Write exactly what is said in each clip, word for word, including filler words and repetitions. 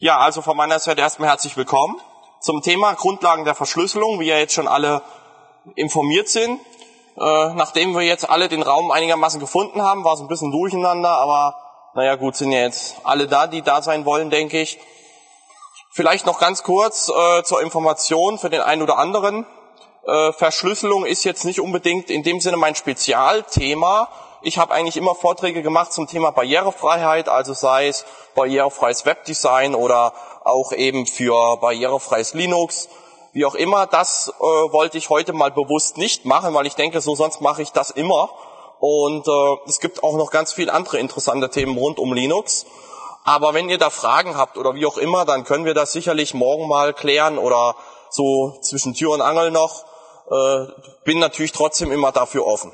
Ja, also von meiner Seite erstmal herzlich willkommen zum Thema Grundlagen der Verschlüsselung, wie ja jetzt schon alle informiert sind. Äh, nachdem wir jetzt alle den Raum einigermaßen gefunden haben, war es ein bisschen durcheinander, aber naja gut, sind ja jetzt alle da, die da sein wollen, denke ich. Vielleicht noch ganz kurz äh, zur Information für den einen oder anderen. Äh, Verschlüsselung ist jetzt nicht unbedingt in dem Sinne mein Spezialthema. Ich habe eigentlich immer Vorträge gemacht zum Thema Barrierefreiheit, also sei es barrierefreies Webdesign oder auch eben für barrierefreies Linux, wie auch immer. Das äh, wollte ich heute mal bewusst nicht machen, weil ich denke, so sonst mache ich das immer. Und äh, es gibt auch noch ganz viele andere interessante Themen rund um Linux. Aber wenn ihr da Fragen habt oder wie auch immer, dann können wir das sicherlich morgen mal klären oder so zwischen Tür und Angel noch. Äh, bin natürlich trotzdem immer dafür offen.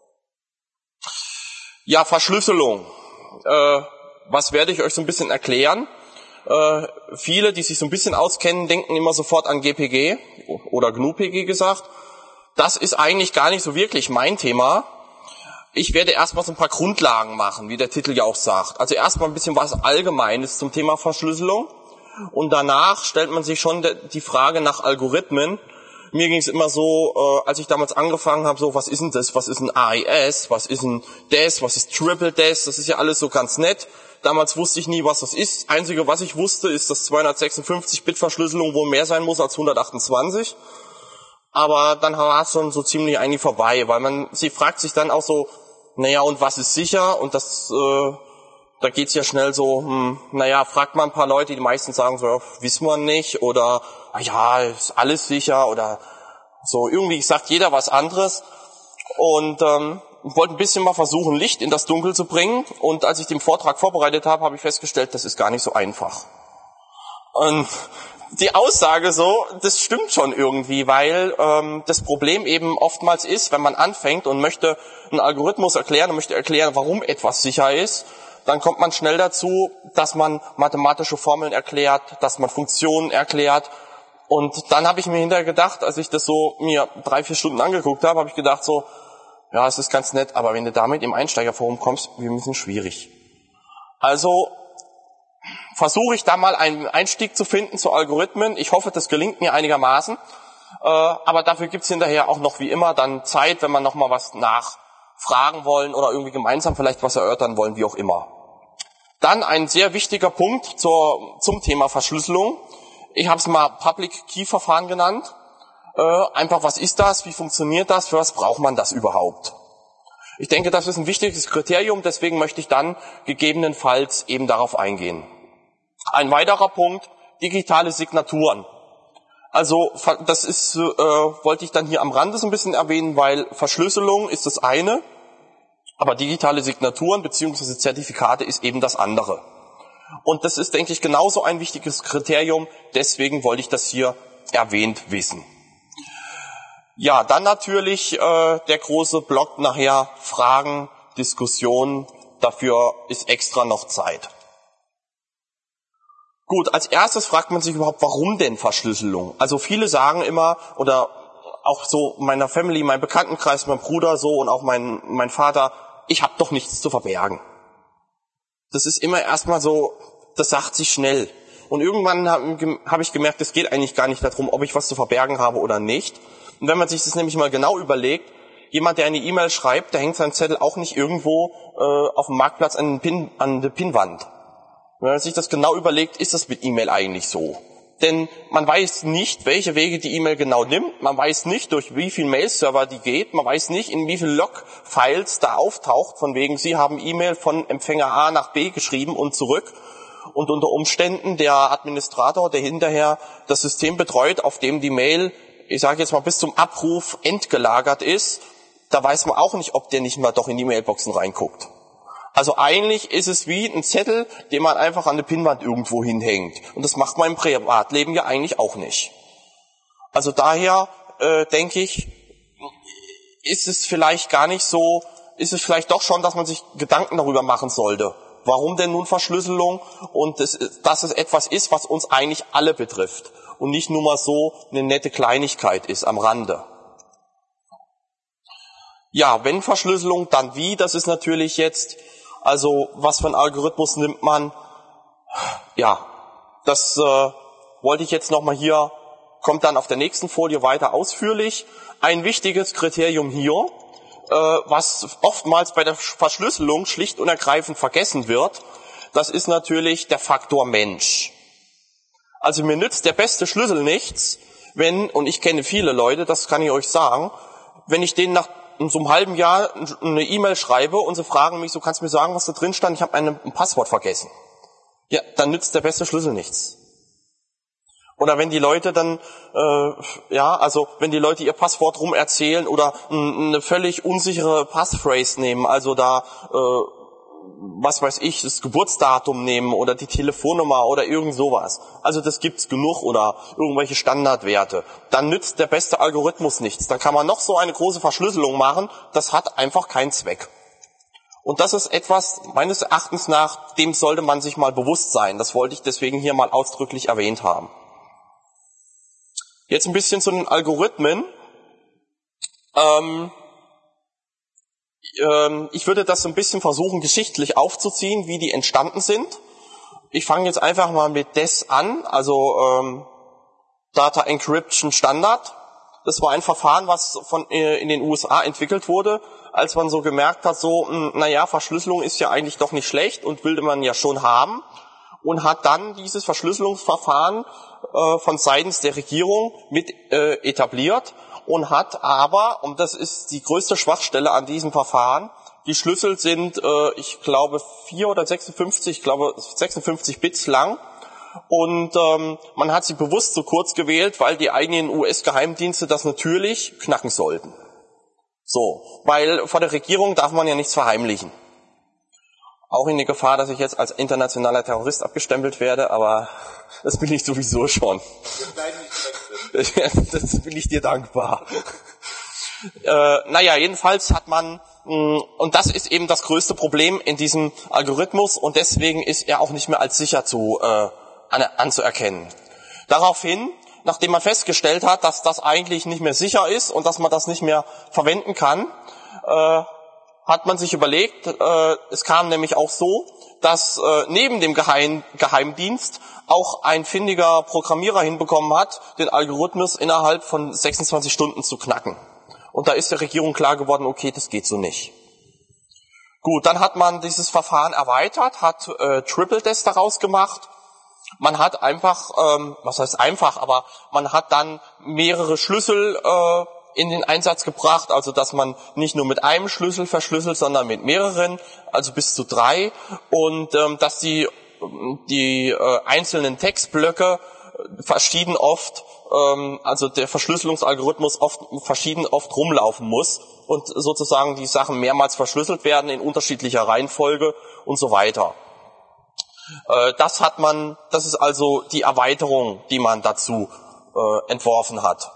Ja, Verschlüsselung. Äh, was werde ich euch so ein bisschen erklären? Äh, viele, die sich so ein bisschen auskennen, denken immer sofort an G P G oder G N U P G gesagt. Das ist eigentlich gar nicht so wirklich mein Thema. Ich werde erstmal so ein paar Grundlagen machen, wie der Titel ja auch sagt. Also erstmal ein bisschen was Allgemeines zum Thema Verschlüsselung. Und danach stellt man sich schon die Frage nach Algorithmen. Mir ging es immer so, äh, als ich damals angefangen habe, so, was ist denn das? Was ist ein A E S? Was ist ein D E S? Was ist Triple D E S? Das ist ja alles so ganz nett. Damals wusste ich nie, was das ist. Einzige, was ich wusste, ist, dass zweihundertsechsundfünfzig Bit Verschlüsselung wohl mehr sein muss als hundertachtundzwanzig. Aber dann war es schon so ziemlich eigentlich vorbei, weil man, sie fragt sich dann auch so, naja, und was ist sicher? Und das, äh, da geht's ja schnell so, hm, naja, fragt man ein paar Leute, die meisten sagen so, ja, wissen wir nicht, oder, ah ja, ist alles sicher, oder so, irgendwie sagt jeder was anderes. Und ähm, ich wollte ein bisschen mal versuchen, Licht in das Dunkel zu bringen. Und als ich den Vortrag vorbereitet habe, habe ich festgestellt, das ist gar nicht so einfach. Und die Aussage so, das stimmt schon irgendwie, weil ähm, das Problem eben oftmals ist, wenn man anfängt und möchte einen Algorithmus erklären und möchte erklären, warum etwas sicher ist, dann kommt man schnell dazu, dass man mathematische Formeln erklärt, dass man Funktionen erklärt. Und dann habe ich mir hinterher gedacht, als ich das so mir drei, vier Stunden angeguckt habe, habe ich gedacht so, ja, es ist ganz nett, aber wenn du damit im Einsteigerforum kommst, wird ein bisschen schwierig. Also versuche ich da mal einen Einstieg zu finden zu Algorithmen. Ich hoffe, das gelingt mir einigermaßen. Äh, aber dafür gibt's hinterher auch noch wie immer dann Zeit, wenn man noch mal was nachfragen wollen oder irgendwie gemeinsam vielleicht was erörtern wollen, wie auch immer. Dann ein sehr wichtiger Punkt zur, zum Thema Verschlüsselung. Ich habe es mal Public Key Verfahren genannt. Äh, einfach, was ist das? Wie funktioniert das? Für was braucht man das überhaupt? Ich denke, das ist ein wichtiges Kriterium. Deswegen möchte ich dann gegebenenfalls eben darauf eingehen. Ein weiterer Punkt, digitale Signaturen. Also das ist, äh, wollte ich dann hier am Rande so ein bisschen erwähnen, weil Verschlüsselung ist das eine, aber digitale Signaturen bzw. Zertifikate ist eben das andere. Und das ist, denke ich, genauso ein wichtiges Kriterium, deswegen wollte ich das hier erwähnt wissen. Ja, dann natürlich äh, der große Block nachher, Fragen, Diskussionen, dafür ist extra noch Zeit. Gut, als erstes fragt man sich überhaupt, warum denn Verschlüsselung? Also viele sagen immer, oder auch so meiner Family, mein Bekanntenkreis, mein Bruder so und auch mein, mein Vater, ich habe doch nichts zu verbergen. Das ist immer erstmal so, das sagt sich schnell. Und irgendwann habe hab ich gemerkt, es geht eigentlich gar nicht darum, ob ich was zu verbergen habe oder nicht. Und wenn man sich das nämlich mal genau überlegt, jemand, der eine E-Mail schreibt, der hängt seinen Zettel auch nicht irgendwo äh, auf dem Marktplatz an, den Pin, an der Pinnwand. Wenn man sich das genau überlegt, ist das mit E-Mail eigentlich so. Denn man weiß nicht, welche Wege die E-Mail genau nimmt. Man weiß nicht, durch wie viel Mail-Server die geht. Man weiß nicht, in wie viel Log-Files da auftaucht, von wegen, Sie haben E-Mail von Empfänger A nach B geschrieben und zurück. Und unter Umständen der Administrator, der hinterher das System betreut, auf dem die Mail, ich sage jetzt mal, bis zum Abruf entgelagert ist, da weiß man auch nicht, ob der nicht mal doch in die Mailboxen reinguckt. Also eigentlich ist es wie ein Zettel, den man einfach an der Pinnwand irgendwo hinhängt. Und das macht man im Privatleben ja eigentlich auch nicht. Also daher äh, denke ich, ist es vielleicht gar nicht so, ist es vielleicht doch schon, dass man sich Gedanken darüber machen sollte. Warum denn nun Verschlüsselung? Und das, dass es etwas ist, was uns eigentlich alle betrifft. Und nicht nur mal so eine nette Kleinigkeit ist am Rande. Ja, wenn Verschlüsselung, dann wie? Das ist natürlich jetzt, also was für einen Algorithmus nimmt man? Ja, Das äh, wollte ich jetzt nochmal hier, kommt dann auf der nächsten Folie weiter ausführlich. Ein wichtiges Kriterium hier, äh, was oftmals bei der Verschlüsselung schlicht und ergreifend vergessen wird, das ist natürlich der Faktor Mensch. Also mir nützt der beste Schlüssel nichts, wenn, und ich kenne viele Leute, das kann ich euch sagen, wenn ich denen nach so einem halben Jahr eine E-Mail schreibe und sie fragen mich, so kannst du mir sagen, was da drin stand, ich habe ein, ein Passwort vergessen. Ja, dann nützt der beste Schlüssel nichts. Oder wenn die Leute dann, äh, ja, also wenn die Leute ihr Passwort rum erzählen oder eine völlig unsichere Passphrase nehmen, also da, äh, was weiß ich, das Geburtsdatum nehmen oder die Telefonnummer oder irgend sowas. Also das gibt's genug oder irgendwelche Standardwerte. Dann nützt der beste Algorithmus nichts. Dann kann man noch so eine große Verschlüsselung machen, das hat einfach keinen Zweck. Und das ist etwas, meines Erachtens nach, dem sollte man sich mal bewusst sein. Das wollte ich deswegen hier mal ausdrücklich erwähnt haben. Jetzt ein bisschen zu den Algorithmen. Ähm, ähm, ich würde das so ein bisschen versuchen, geschichtlich aufzuziehen, wie die entstanden sind. Ich fange jetzt einfach mal mit D E S an, also ähm, Data Encryption Standard. Das war ein Verfahren, was von äh, in den U S A entwickelt wurde, als man so gemerkt hat, so, mh, naja, Verschlüsselung ist ja eigentlich doch nicht schlecht und will man ja schon haben. Und hat dann dieses Verschlüsselungsverfahren äh, von seitens der Regierung mit äh, etabliert und hat aber, und das ist die größte Schwachstelle an diesem Verfahren, die Schlüssel sind, äh, ich glaube, vier oder sechsundfünfzig, ich glaube sechsundfünfzig Bits lang und ähm, man hat sie bewusst so kurz gewählt, weil die eigenen U S-Geheimdienste das natürlich knacken sollten. So, weil vor der Regierung darf man ja nichts verheimlichen. Auch in der Gefahr, dass ich jetzt als internationaler Terrorist abgestempelt werde, aber das bin ich sowieso schon. Das bin ich dir dankbar. Äh, naja, jedenfalls hat man, mh, und das ist eben das größte Problem in diesem Algorithmus und deswegen ist er auch nicht mehr als sicher zu, äh, an, anzuerkennen. Daraufhin, nachdem man festgestellt hat, dass das eigentlich nicht mehr sicher ist und dass man das nicht mehr verwenden kann, äh, hat man sich überlegt, äh, es kam nämlich auch so, dass äh, neben dem Geheim, Geheimdienst auch ein findiger Programmierer hinbekommen hat, den Algorithmus innerhalb von sechsundzwanzig Stunden zu knacken. Und da ist der Regierung klar geworden, okay, das geht so nicht. Gut, dann hat man dieses Verfahren erweitert, hat äh, Triple D E S daraus gemacht. Man hat einfach, ähm, was heißt einfach, aber man hat dann mehrere Schlüssel äh, in den Einsatz gebracht, also dass man nicht nur mit einem Schlüssel verschlüsselt, sondern mit mehreren, also bis zu drei, und ähm, dass die die äh, einzelnen Textblöcke verschieden oft, ähm, also der Verschlüsselungsalgorithmus oft verschieden oft rumlaufen muss und sozusagen die Sachen mehrmals verschlüsselt werden in unterschiedlicher Reihenfolge und so weiter. Äh, das hat man, das ist also die Erweiterung, die man dazu äh, entworfen hat.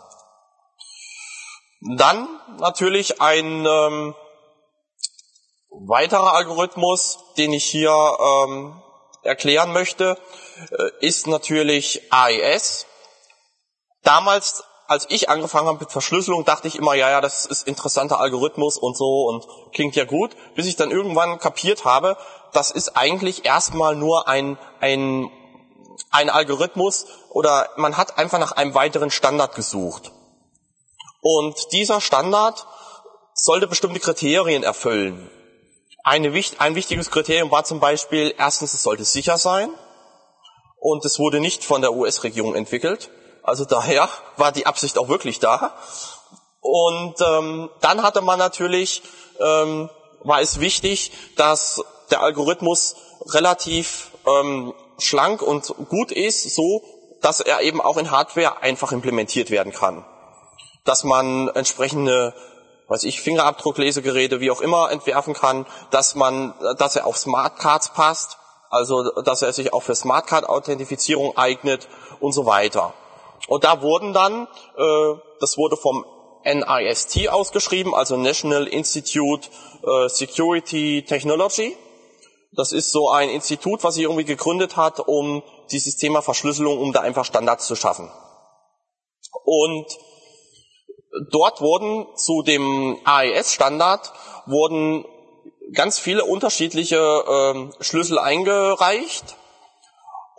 Dann natürlich ein ähm, weiterer Algorithmus, den ich hier ähm, erklären möchte, äh, ist natürlich A E S. Damals, als ich angefangen habe mit Verschlüsselung, dachte ich immer, ja, ja, das ist interessanter Algorithmus und so und klingt ja gut, bis ich dann irgendwann kapiert habe, das ist eigentlich erstmal nur ein, ein, ein Algorithmus oder man hat einfach nach einem weiteren Standard gesucht. Und dieser Standard sollte bestimmte Kriterien erfüllen. Eine, ein wichtiges Kriterium war zum Beispiel, erstens, es sollte sicher sein. Und es wurde nicht von der U S-Regierung entwickelt. Also daher war die Absicht auch wirklich da. Und ähm, dann hatte man natürlich, ähm, war es wichtig, dass der Algorithmus relativ ähm, schlank und gut ist, so dass er eben auch in Hardware einfach implementiert werden kann. Dass man entsprechende, weiß ich, Fingerabdrucklesegeräte, wie auch immer, entwerfen kann, dass man, dass er auf Smartcards passt, also dass er sich auch für Smartcard-Authentifizierung eignet und so weiter. Und da wurden dann, äh, das wurde vom N I S T ausgeschrieben, also National Institute äh, Security Technology. Das ist so ein Institut, was sich irgendwie gegründet hat, um dieses Thema Verschlüsselung, um da einfach Standards zu schaffen. Und dort wurden zu dem A E S-Standard wurden ganz viele unterschiedliche ähm, Schlüssel eingereicht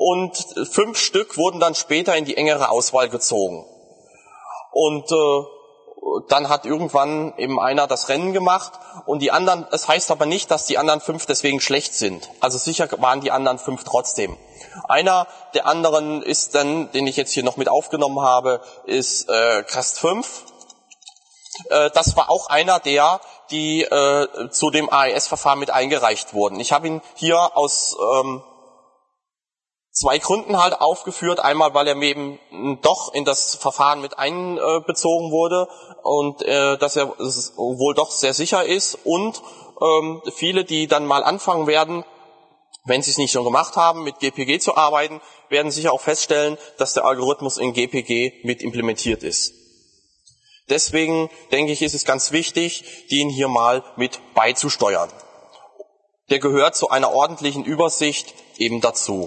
und fünf Stück wurden dann später in die engere Auswahl gezogen. Und äh, dann hat irgendwann eben einer das Rennen gemacht und die anderen, es heißt aber nicht, dass die anderen fünf deswegen schlecht sind. Also sicher waren die anderen fünf trotzdem. Einer der anderen ist dann, den ich jetzt hier noch mit aufgenommen habe, ist äh, Cast fünf. Äh, das war auch einer der, die äh, zu dem A E S-Verfahren mit eingereicht wurden. Ich habe ihn hier aus ähm, zwei Gründen halt aufgeführt. Einmal, weil er mir eben doch in das Verfahren mit einbezogen wurde und äh, dass er wohl doch sehr sicher ist. Und ähm, viele, die dann mal anfangen werden, wenn sie es nicht schon gemacht haben, mit G P G zu arbeiten, werden sicher auch feststellen, dass der Algorithmus in G P G mit implementiert ist. Deswegen denke ich, ist es ganz wichtig, den hier mal mit beizusteuern. Der gehört zu einer ordentlichen Übersicht eben dazu.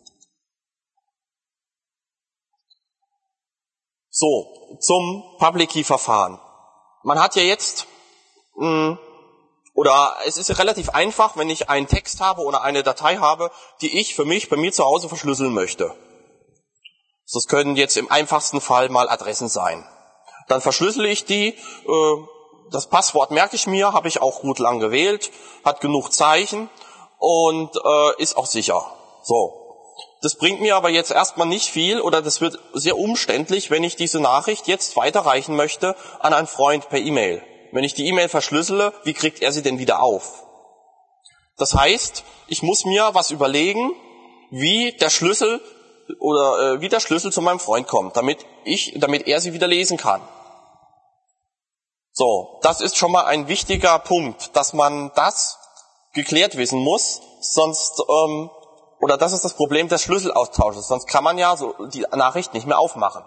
So, zum Public Key Verfahren. Man hat ja jetzt, mh, oder es ist ja relativ einfach, wenn ich einen Text habe oder eine Datei habe, die ich für mich bei mir zu Hause verschlüsseln möchte. Das können jetzt im einfachsten Fall mal Adressen sein. Dann verschlüssele ich die, äh, das Passwort merke ich mir, habe ich auch gut lang gewählt, hat genug Zeichen und äh, ist auch sicher. So. Das bringt mir aber jetzt erstmal nicht viel oder das wird sehr umständlich, wenn ich diese Nachricht jetzt weiterreichen möchte an einen Freund per E-Mail. Wenn ich die E-Mail verschlüssele, wie kriegt er sie denn wieder auf? Das heißt, ich muss mir was überlegen, wie der Schlüssel oder äh, wie der Schlüssel zu meinem Freund kommt, damit ich, damit er sie wieder lesen kann. So, das ist schon mal ein wichtiger Punkt, dass man das geklärt wissen muss, sonst ähm, oder das ist das Problem des Schlüsselaustausches, sonst kann man ja so die Nachricht nicht mehr aufmachen.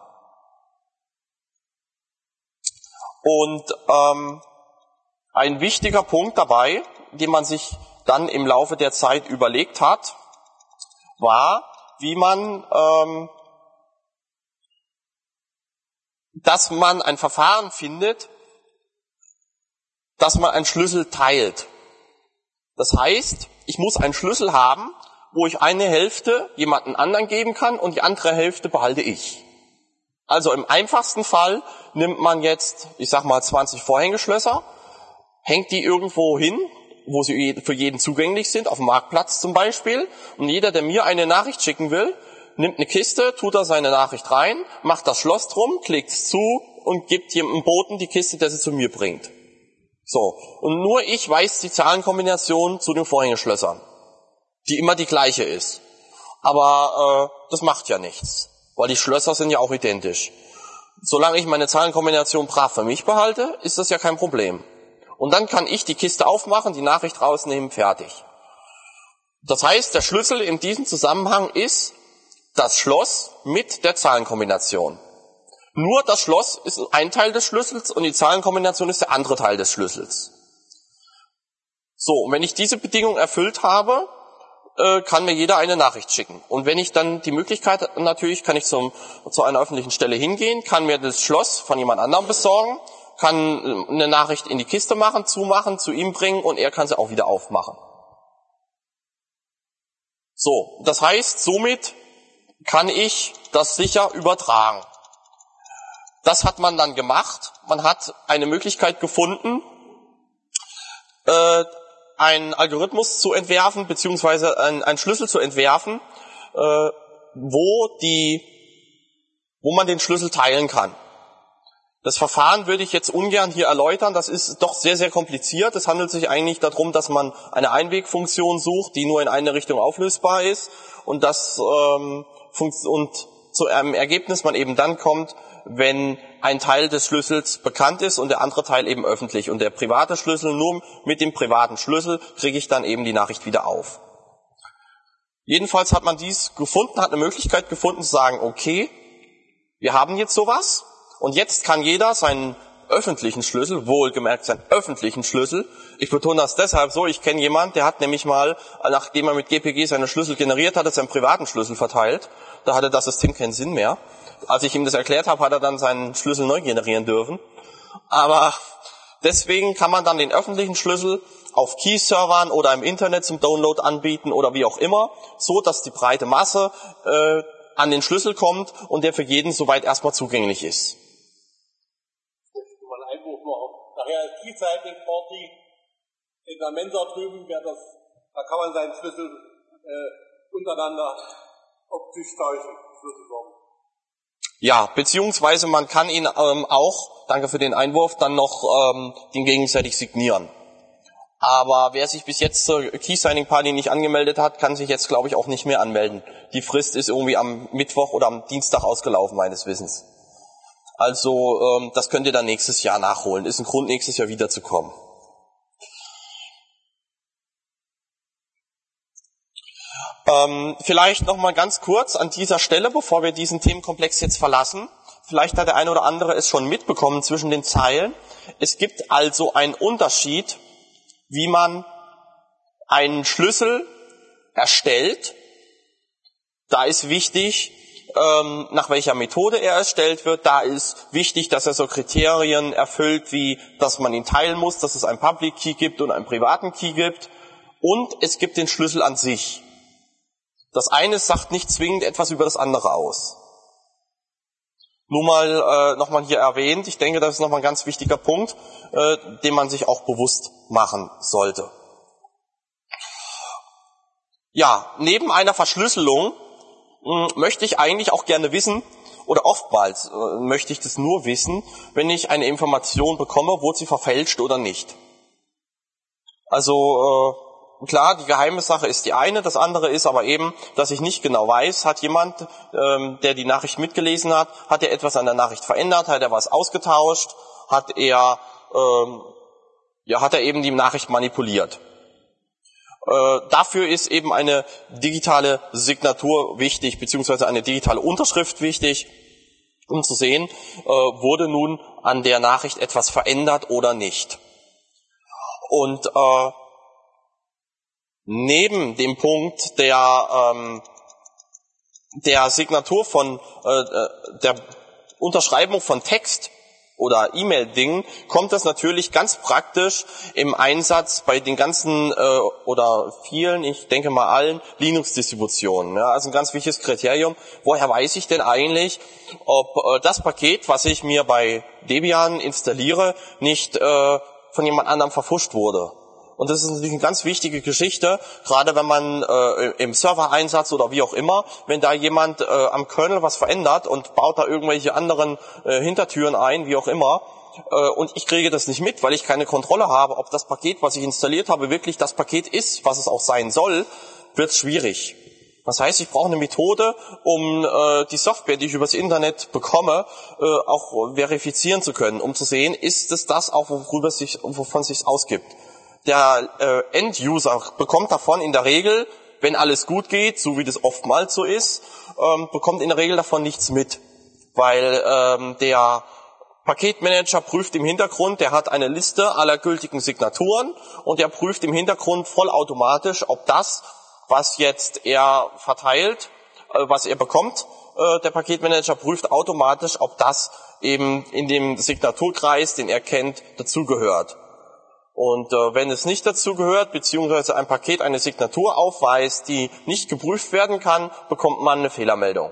Und ähm, ein wichtiger Punkt dabei, den man sich dann im Laufe der Zeit überlegt hat, war, wie man, ähm, dass man ein Verfahren findet, dass man einen Schlüssel teilt. Das heißt, ich muss einen Schlüssel haben, wo ich eine Hälfte jemanden anderen geben kann und die andere Hälfte behalte ich. Also im einfachsten Fall nimmt man jetzt, ich sag mal, zwanzig Vorhängeschlösser, hängt die irgendwo hin, wo sie für jeden zugänglich sind, auf dem Marktplatz zum Beispiel. Und jeder, der mir eine Nachricht schicken will, nimmt eine Kiste, tut da seine Nachricht rein, macht das Schloss drum, klickt es zu und gibt jemandem Boten die Kiste, der sie zu mir bringt. So. Und nur ich weiß die Zahlenkombination zu den Vorhängeschlössern, die immer die gleiche ist. Aber äh, das macht ja nichts, weil die Schlösser sind ja auch identisch. Solange ich meine Zahlenkombination brav für mich behalte, ist das ja kein Problem. Und dann kann ich die Kiste aufmachen, die Nachricht rausnehmen, fertig. Das heißt, der Schlüssel in diesem Zusammenhang ist das Schloss mit der Zahlenkombination. Nur das Schloss ist ein Teil des Schlüssels und die Zahlenkombination ist der andere Teil des Schlüssels. So, und wenn ich diese Bedingung erfüllt habe, äh, kann mir jeder eine Nachricht schicken. Und wenn ich dann die Möglichkeit habe, natürlich kann ich zum, zu einer öffentlichen Stelle hingehen, kann mir das Schloss von jemand anderem besorgen, kann eine Nachricht in die Kiste machen, zumachen, zu ihm bringen und er kann sie auch wieder aufmachen. So, das heißt, somit kann ich das sicher übertragen. Das hat man dann gemacht. Man hat eine Möglichkeit gefunden, äh, einen Algorithmus zu entwerfen, beziehungsweise einen, einen Schlüssel zu entwerfen, äh, wo die, wo man den Schlüssel teilen kann. Das Verfahren würde ich jetzt ungern hier erläutern, das ist doch sehr, sehr kompliziert. Es handelt sich eigentlich darum, dass man eine Einwegfunktion sucht, die nur in eine Richtung auflösbar ist und das ähm, und zu einem Ergebnis man eben dann kommt, wenn ein Teil des Schlüssels bekannt ist und der andere Teil eben öffentlich. Und der private Schlüssel, nur mit dem privaten Schlüssel kriege ich dann eben die Nachricht wieder auf. Jedenfalls hat man dies gefunden, hat eine Möglichkeit gefunden zu sagen, okay, wir haben jetzt sowas und jetzt kann jeder seinen öffentlichen Schlüssel, wohlgemerkt seinen öffentlichen Schlüssel, ich betone das deshalb so, ich kenne jemanden, der hat nämlich mal, nachdem er mit G P G seine Schlüssel generiert hatte, seinen privaten Schlüssel verteilt. Da hatte das System keinen Sinn mehr. Als ich ihm das erklärt habe, hat er dann seinen Schlüssel neu generieren dürfen. Aber deswegen kann man dann den öffentlichen Schlüssel auf Key-Servern oder im Internet zum Download anbieten oder wie auch immer, so dass die breite Masse äh, an den Schlüssel kommt und der für jeden soweit erstmal zugänglich ist. Mal einen Einwurf machen. Nachher ist Key-Signing-Party in der Mensa drüben, wer das, da kann man seinen Schlüssel äh, untereinander optisch tauschen, sozusagen. Ja, beziehungsweise man kann ihn ähm, auch, danke für den Einwurf, dann noch ähm, den gegenseitig signieren. Aber wer sich bis jetzt zur Key-Signing-Party nicht angemeldet hat, kann sich jetzt, glaube ich, auch nicht mehr anmelden. Die Frist ist irgendwie am Mittwoch oder am Dienstag ausgelaufen, meines Wissens. Also ähm, das könnt ihr dann nächstes Jahr nachholen. Ist ein Grund, nächstes Jahr wiederzukommen. Ähm, vielleicht noch mal ganz kurz an dieser Stelle, bevor wir diesen Themenkomplex jetzt verlassen. Vielleicht hat der eine oder andere es schon mitbekommen zwischen den Zeilen. Es gibt also einen Unterschied, wie man einen Schlüssel erstellt. Da ist wichtig, ähm, nach welcher Methode er erstellt wird. Da ist wichtig, dass er so Kriterien erfüllt, wie dass man ihn teilen muss, dass es einen Public Key gibt und einen privaten Key gibt. Und es gibt den Schlüssel an sich. Das eine sagt nicht zwingend etwas über das andere aus. Nur mal äh, nochmal hier erwähnt, ich denke, das ist nochmal ein ganz wichtiger Punkt, äh, den man sich auch bewusst machen sollte. Ja, neben einer Verschlüsselung mh, möchte ich eigentlich auch gerne wissen, oder oftmals äh, möchte ich das nur wissen, wenn ich eine Information bekomme, wurde sie verfälscht oder nicht. Also äh, klar, die geheime Sache ist die eine, das andere ist aber eben, dass ich nicht genau weiß, hat jemand, ähm, der die Nachricht mitgelesen hat, hat er etwas an der Nachricht verändert, hat er was ausgetauscht, hat er, ähm, ja, hat er eben die Nachricht manipuliert. Äh, dafür ist eben eine digitale Signatur wichtig, beziehungsweise eine digitale Unterschrift wichtig, um zu sehen, äh, wurde nun an der Nachricht etwas verändert oder nicht. Und äh, neben dem Punkt der ähm, der Signatur von äh, der Unterschreibung von Text oder E-Mail-Dingen kommt das natürlich ganz praktisch im Einsatz bei den ganzen äh, oder vielen, ich denke mal allen Linux-Distributionen. Ja, also ein ganz wichtiges Kriterium. Woher weiß ich denn eigentlich, ob äh, das Paket, was ich mir bei Debian installiere, nicht äh, von jemand anderem verfuscht wurde? Und das ist natürlich eine ganz wichtige Geschichte, gerade wenn man äh, im Server-Einsatz oder wie auch immer, wenn da jemand äh, am Kernel was verändert und baut da irgendwelche anderen äh, Hintertüren ein, wie auch immer, äh, und ich kriege das nicht mit, weil ich keine Kontrolle habe, ob das Paket, was ich installiert habe, wirklich das Paket ist, was es auch sein soll, wird es schwierig. Das heißt, ich brauche eine Methode, um äh, die Software, die ich übers Internet bekomme, äh, auch verifizieren zu können, um zu sehen, ist es das auch, worüber es sich, wovon es sich ausgibt. Der äh, End-User bekommt davon in der Regel, wenn alles gut geht, so wie das oftmals so ist, ähm, bekommt in der Regel davon nichts mit, weil ähm, der Paketmanager prüft im Hintergrund, der hat eine Liste aller gültigen Signaturen und er prüft im Hintergrund vollautomatisch, ob das, was jetzt er verteilt, äh, was er bekommt, äh, der Paketmanager prüft automatisch, ob das eben in dem Signaturkreis, den er kennt, dazugehört. Und äh, wenn es nicht dazu gehört, beziehungsweise ein Paket eine Signatur aufweist, die nicht geprüft werden kann, bekommt man eine Fehlermeldung.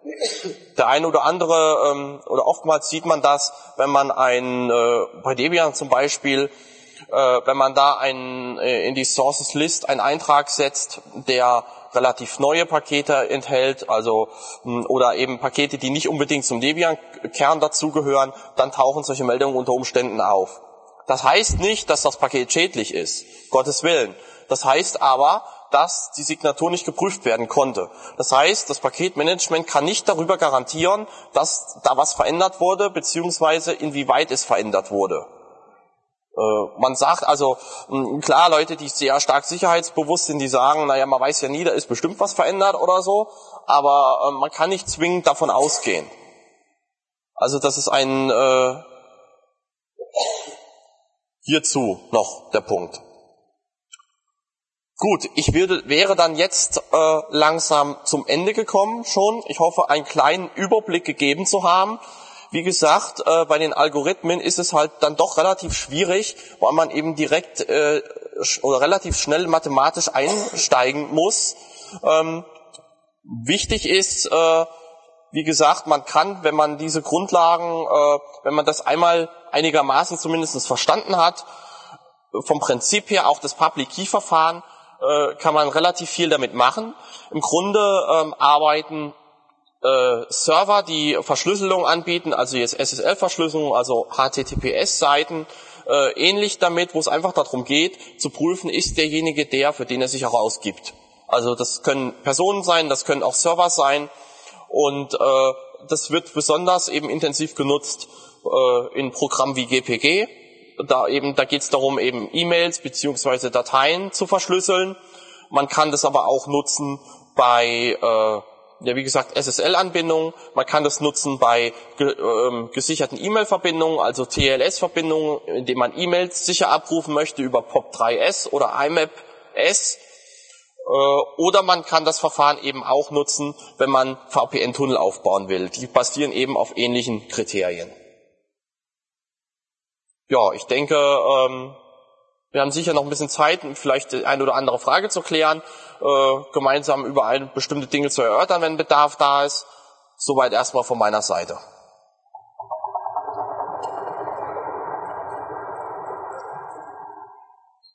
Der eine oder andere, ähm, oder oftmals sieht man das, wenn man ein, äh, bei Debian zum Beispiel, äh, wenn man da ein, äh, in die Sources List einen Eintrag setzt, der relativ neue Pakete enthält, also mh, oder eben Pakete, die nicht unbedingt zum Debian-Kern dazugehören, dann tauchen solche Meldungen unter Umständen auf. Das heißt nicht, dass das Paket schädlich ist, Gottes Willen. Das heißt aber, dass die Signatur nicht geprüft werden konnte. Das heißt, das Paketmanagement kann nicht darüber garantieren, dass da was verändert wurde, beziehungsweise inwieweit es verändert wurde. Äh, man sagt also, mh, klar, Leute, die sehr stark sicherheitsbewusst sind, die sagen, naja, man weiß ja nie, da ist bestimmt was verändert oder so, aber äh, man kann nicht zwingend davon ausgehen. Also das ist ein... Äh, Hierzu noch der Punkt. Gut, ich würde, wäre dann jetzt äh, langsam zum Ende gekommen schon. Ich hoffe, einen kleinen Überblick gegeben zu haben. Wie gesagt, äh, bei den Algorithmen ist es halt dann doch relativ schwierig, weil man eben direkt äh, oder relativ schnell mathematisch einsteigen muss. Ähm, wichtig ist, äh, wie gesagt, man kann, wenn man diese Grundlagen, äh, wenn man das einmal einigermaßen zumindest verstanden hat, vom Prinzip her auch das Public Key Verfahren, äh, kann man relativ viel damit machen. Im Grunde ähm, arbeiten äh, Server, die Verschlüsselung anbieten, also jetzt S S L-Verschlüsselung, also H T T P S-Seiten, äh, ähnlich damit, wo es einfach darum geht, zu prüfen, ist derjenige der, für den er sich auch ausgibt. Also das können Personen sein, das können auch Server sein und äh, das wird besonders eben intensiv genutzt äh, in Programmen wie G P G. Da eben, da geht es darum, eben E-Mails beziehungsweise Dateien zu verschlüsseln. Man kann das aber auch nutzen bei, äh, ja wie gesagt, S S L-Anbindungen. Man kann das nutzen bei ge ähm, gesicherten E-Mail-Verbindungen, also T L S-Verbindungen, indem man E-Mails sicher abrufen möchte über P O P drei S oder I M A P S. Äh, oder man kann das Verfahren eben auch nutzen, wenn man V P N-Tunnel aufbauen will. Die basieren eben auf ähnlichen Kriterien. Ja, ich denke, ähm, wir haben sicher noch ein bisschen Zeit, vielleicht eine oder andere Frage zu klären, äh, gemeinsam über ein, bestimmte Dinge zu erörtern, wenn Bedarf da ist. Soweit erstmal von meiner Seite.